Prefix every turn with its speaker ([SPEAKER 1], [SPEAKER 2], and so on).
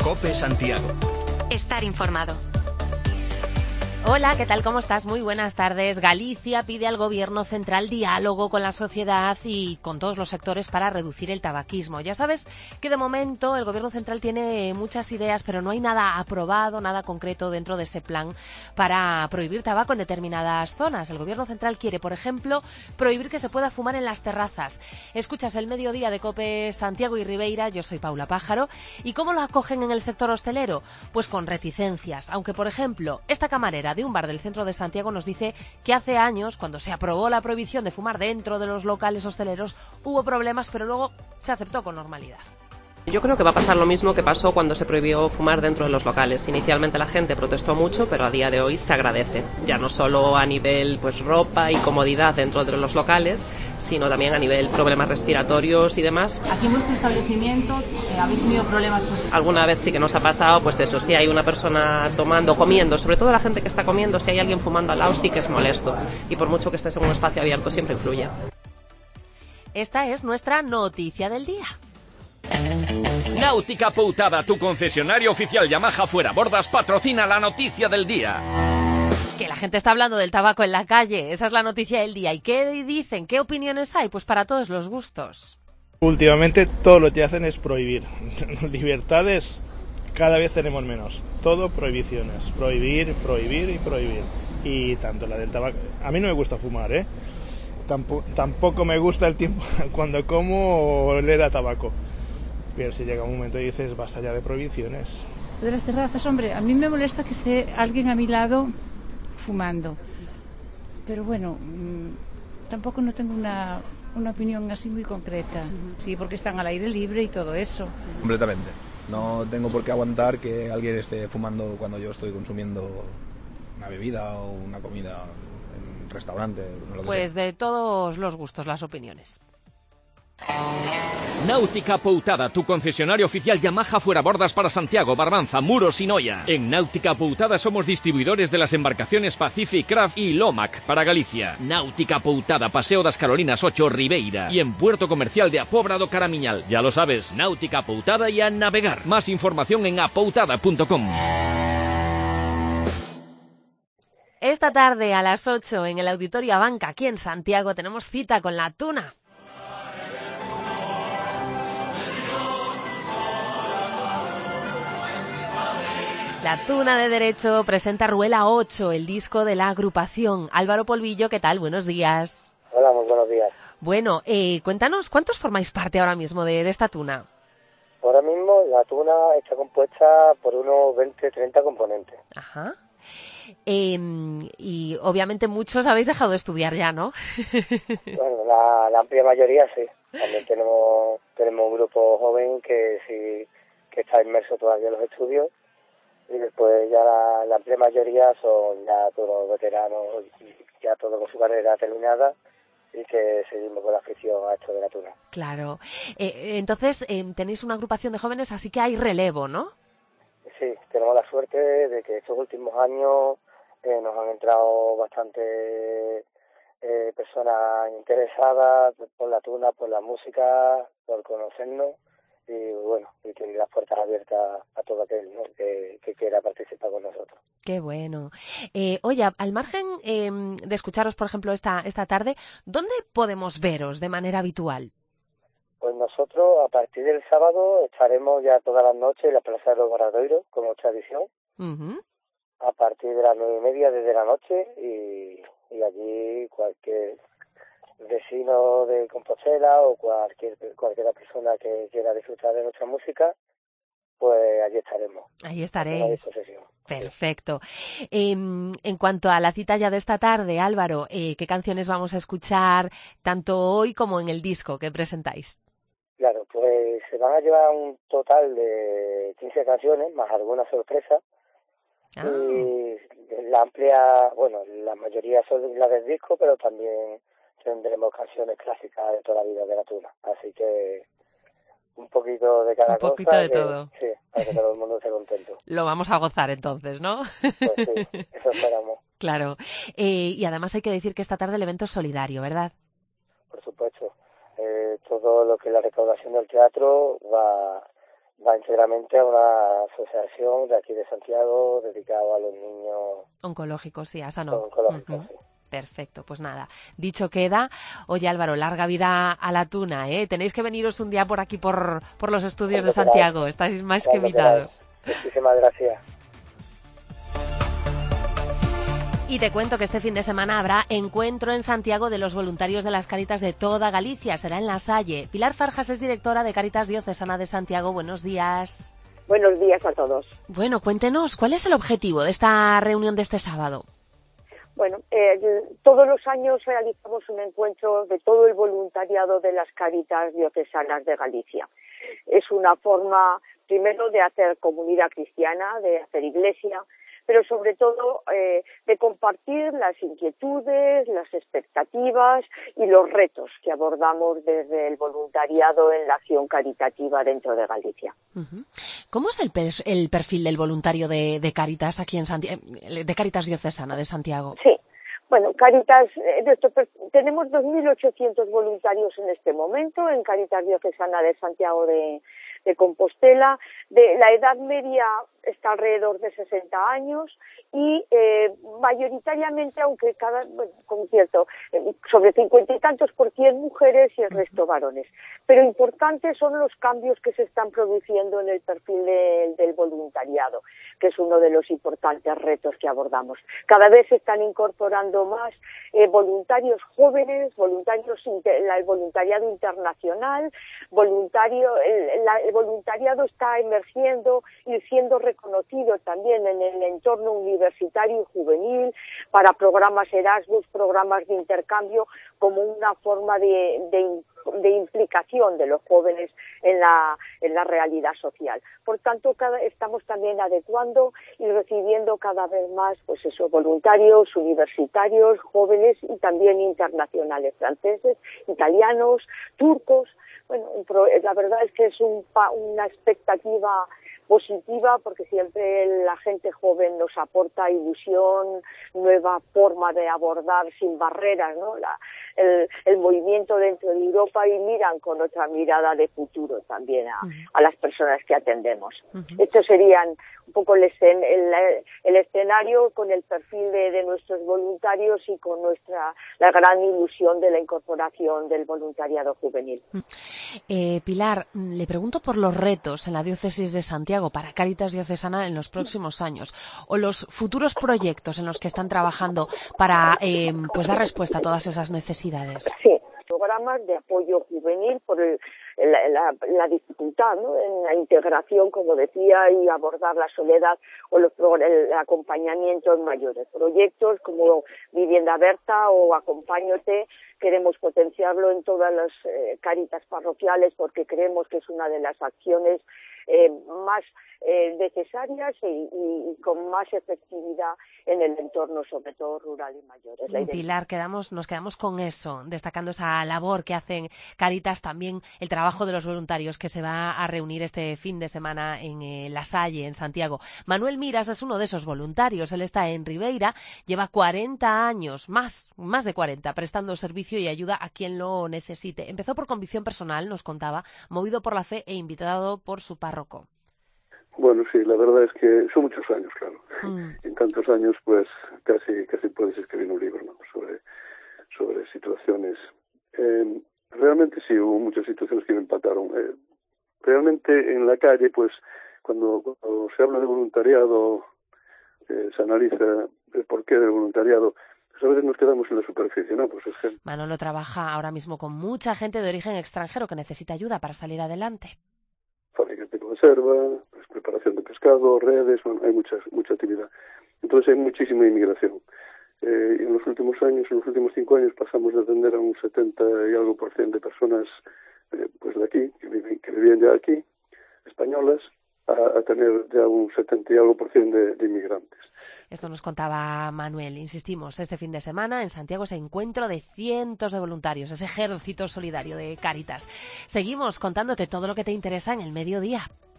[SPEAKER 1] COPE Santiago.
[SPEAKER 2] Estar informado.
[SPEAKER 3] Hola, ¿qué tal? ¿Cómo estás? Muy buenas tardes. Galicia pide al Gobierno central diálogo con la sociedad y con todos los sectores para reducir el tabaquismo. Ya sabes que de momento el Gobierno central tiene muchas ideas, pero no hay nada aprobado, nada concreto dentro de ese plan para prohibir tabaco en determinadas zonas. El Gobierno central quiere, por ejemplo, prohibir que se pueda fumar en las terrazas. Escuchas el mediodía de COPE Santiago y Ribeira, yo soy Paula Pájaro. ¿Y cómo lo acogen en el sector hostelero? Pues con reticencias. Aunque, por ejemplo, esta camarera de un bar del centro de Santiago nos dice que hace años, cuando se aprobó la prohibición de fumar dentro de los locales hosteleros, hubo problemas, pero luego se aceptó con normalidad.
[SPEAKER 4] Yo creo que va a pasar lo mismo que pasó cuando se prohibió fumar dentro de los locales. Inicialmente la gente protestó mucho, pero a día de hoy se agradece. Ya no solo a nivel ropa y comodidad dentro de los locales, sino también a nivel problemas respiratorios y demás.
[SPEAKER 5] Aquí en vuestro establecimiento habéis tenido problemas.
[SPEAKER 4] Alguna vez sí que nos ha pasado, pues eso, si hay una persona tomando, comiendo, sobre todo la gente que está comiendo, si hay alguien fumando al lado sí que es molesto. Y por mucho que estés en un espacio abierto, siempre influye.
[SPEAKER 3] Esta es nuestra noticia del día.
[SPEAKER 6] Náutica Poutada, tu concesionario oficial Yamaha Fuera Bordas, patrocina la noticia del día.
[SPEAKER 3] Que la gente está hablando del tabaco en la calle, esa es la noticia del día. ¿Y qué dicen? ¿Qué opiniones hay? Pues para todos los gustos.
[SPEAKER 7] Últimamente todo lo que hacen es prohibir. Libertades cada vez tenemos menos. Todo prohibiciones. Prohibir, prohibir y prohibir. Y tanto la del tabaco. A mí no me gusta fumar, ¿eh? Tampoco me gusta el tiempo cuando como oler a tabaco. Pero si llega un momento y dices, basta ya de prohibiciones.
[SPEAKER 5] De las terrazas, hombre, a mí me molesta que esté alguien a mi lado fumando. Pero bueno, tampoco no tengo una opinión así muy concreta. Sí, porque están al aire libre y todo eso.
[SPEAKER 8] Completamente. No tengo por qué aguantar que alguien esté fumando cuando yo estoy consumiendo una bebida o una comida en un restaurante. Lo que
[SPEAKER 3] pues
[SPEAKER 8] sea.
[SPEAKER 3] De todos los gustos, las opiniones.
[SPEAKER 6] Náutica Poutada, tu concesionario oficial Yamaha Fuera Bordas para Santiago, Barbanza, Muros y Noia. En Náutica Poutada somos distribuidores de las embarcaciones Pacific Craft y Lomac para Galicia. Náutica Poutada, Paseo das Carolinas 8, Ribeira. Y en Puerto Comercial de Apobra do Caramiñal. Ya lo sabes, Náutica Poutada y a navegar. Más información en apoutada.com.
[SPEAKER 3] Esta tarde a las 8 en el Auditorio Abanca, aquí en Santiago, tenemos cita con la tuna. La Tuna de Derecho presenta Ruela 8, el disco de la agrupación. Álvaro Polvillo, ¿qué tal? Buenos días.
[SPEAKER 9] Hola, muy buenos días.
[SPEAKER 3] Bueno, cuéntanos, ¿cuántos formáis parte ahora mismo de esta tuna?
[SPEAKER 9] Ahora mismo la tuna está compuesta por unos 20-30 componentes.
[SPEAKER 3] Ajá. Y obviamente muchos habéis dejado de estudiar ya, ¿no?
[SPEAKER 9] Bueno, la amplia mayoría sí. También tenemos un grupo joven que está inmerso todavía en los estudios. Y después ya la amplia mayoría son ya todos veteranos, ya todos con su carrera terminada y que seguimos con la afición a esto de la tuna.
[SPEAKER 3] Claro. Entonces, tenéis una agrupación de jóvenes, así que hay relevo, ¿no?
[SPEAKER 9] Sí, tenemos la suerte de que estos últimos años nos han entrado bastante personas interesadas por la tuna, por la música, por conocernos. Y bueno, y tiene las puertas abiertas a todo aquel, ¿no?, que quiera participar con nosotros.
[SPEAKER 3] Qué bueno. Oye, al margen de escucharos, por ejemplo, esta tarde, ¿dónde podemos veros de manera habitual?
[SPEAKER 9] Pues nosotros, a partir del sábado, estaremos ya todas las noches en la Plaza de los Barradoiros, como tradición, a partir de las 9:30 desde la noche, y allí cualquier vecino de Compostela o cualquiera persona que quiera disfrutar de nuestra música, pues allí estaremos.
[SPEAKER 3] Ahí estaréis. Perfecto. En cuanto a la cita ya de esta tarde, Álvaro, ¿qué canciones vamos a escuchar tanto hoy como en el disco que presentáis?
[SPEAKER 9] Claro, pues se van a llevar un total de 15 canciones, más alguna sorpresa. Y la mayoría son las del disco, pero también tendremos canciones clásicas de toda la vida de la tuna, así que un poquito de cada cosa.
[SPEAKER 3] Un poquito de todo.
[SPEAKER 9] Sí, para que todo el mundo esté contento.
[SPEAKER 3] Lo vamos a gozar entonces, ¿no?
[SPEAKER 9] Pues sí, eso esperamos.
[SPEAKER 3] Claro. Y además hay que decir que esta tarde el evento es solidario, ¿verdad?
[SPEAKER 9] Por supuesto. Todo lo que es la recaudación del teatro va va íntegramente a una asociación de aquí de Santiago dedicada a los niños
[SPEAKER 3] oncológicos, sí, a Sano.
[SPEAKER 9] Oncológicos, sí.
[SPEAKER 3] Perfecto, pues nada, dicho queda. Oye, Álvaro, larga vida a la tuna, ¿eh? Tenéis que veniros un día por aquí, por los estudios de Santiago. Estáis más que invitados.
[SPEAKER 9] Muchísimas gracias.
[SPEAKER 3] Y te cuento que este fin de semana habrá encuentro en Santiago de los voluntarios de las Cáritas de toda Galicia. Será en La Salle. Pilar Farjas es directora de Cáritas Diocesana de Santiago. Buenos días.
[SPEAKER 1] Buenos días a todos.
[SPEAKER 3] Bueno, cuéntenos, ¿cuál es el objetivo de esta reunión de este sábado?
[SPEAKER 1] Bueno, todos los años realizamos un encuentro de todo el voluntariado de las Cáritas Diocesanas de Galicia. Es una forma, primero, de hacer comunidad cristiana, de hacer iglesia, pero sobre todo de compartir las inquietudes, las expectativas y los retos que abordamos desde el voluntariado en la acción caritativa dentro de Galicia.
[SPEAKER 3] ¿Cómo es el perfil del voluntario de Cáritas aquí en Santiago, de Cáritas Diocesana de Santiago?
[SPEAKER 1] Sí. Bueno, Cáritas, tenemos 2.800 voluntarios en este momento en Cáritas Diocesana de Santiago de Compostela. La edad media está alrededor de 60 años y mayoritariamente, aunque sobre 50 y tantos por 100 mujeres y el resto varones. Pero importantes son los cambios que se están produciendo en el perfil del voluntariado, que es uno de los importantes retos que abordamos. Cada vez se están incorporando más voluntarios jóvenes, el voluntariado internacional, el voluntariado está emergiendo y siendo reconocido también en el entorno universitario y juvenil para programas Erasmus, programas de intercambio, como una forma de implicación de los jóvenes en la realidad social. Por tanto, estamos también adecuando y recibiendo cada vez más voluntarios universitarios, jóvenes y también internacionales, franceses, italianos, turcos. Bueno, la verdad es que es una expectativa positiva, porque siempre la gente joven nos aporta ilusión, nueva forma de abordar sin barreras, ¿no? El movimiento dentro de Europa, y miran con otra mirada de futuro también a las personas que atendemos. Estos serían un poco el escenario con el perfil de nuestros voluntarios y con la gran ilusión de la incorporación del voluntariado juvenil.
[SPEAKER 3] Pilar, le pregunto por los retos en la diócesis de Santiago para Cáritas Diocesana en los próximos años, o los futuros proyectos en los que están trabajando para dar respuesta a todas esas necesidades.
[SPEAKER 1] Sí, programas de apoyo juvenil por la dificultad, ¿no?, en la integración, como decía, y abordar la soledad o el acompañamiento en mayores. Proyectos como Vivienda Berta o Acompáñate, queremos potenciarlo en todas las Cáritas parroquiales, porque creemos que es una de las acciones más necesarias y con más efectividad en el entorno, sobre todo rural y mayores.
[SPEAKER 3] Pilar, nos quedamos con eso, destacando esa labor que hacen Cáritas, también el trabajo de los voluntarios que se va a reunir este fin de semana en La Salle, en Santiago. Manuel Miras es uno de esos voluntarios. Él está en Ribeira, lleva 40 años, más de 40, prestando servicio y ayuda a quien lo necesite. Empezó por convicción personal, nos contaba, movido por la fe e invitado por su párroco.
[SPEAKER 10] Bueno, sí, la verdad es que son muchos años, claro. En tantos años, pues casi puedes escribir un libro, ¿no?, sobre situaciones. Realmente sí, hubo muchas situaciones que me impactaron. Realmente en la calle, pues cuando se habla de voluntariado, se analiza el porqué del voluntariado, pues a veces nos quedamos en la superficie, ¿no? Pues es gente.
[SPEAKER 3] Manolo trabaja ahora mismo con mucha gente de origen extranjero que necesita ayuda para salir adelante.
[SPEAKER 10] Fábricas de conserva, pues, preparación de pescado, redes, bueno, hay mucha actividad. Entonces hay muchísima inmigración. Y en los últimos 5 años, pasamos de atender a un 70 y algo % de personas pues de aquí, que vivían ya aquí, españolas, a tener ya un 70 y algo % de inmigrantes.
[SPEAKER 3] Esto nos contaba Manuel. Insistimos, este fin de semana en Santiago ese encuentro de cientos de voluntarios, ese ejército solidario de Cáritas. Seguimos contándote todo lo que te interesa en el mediodía.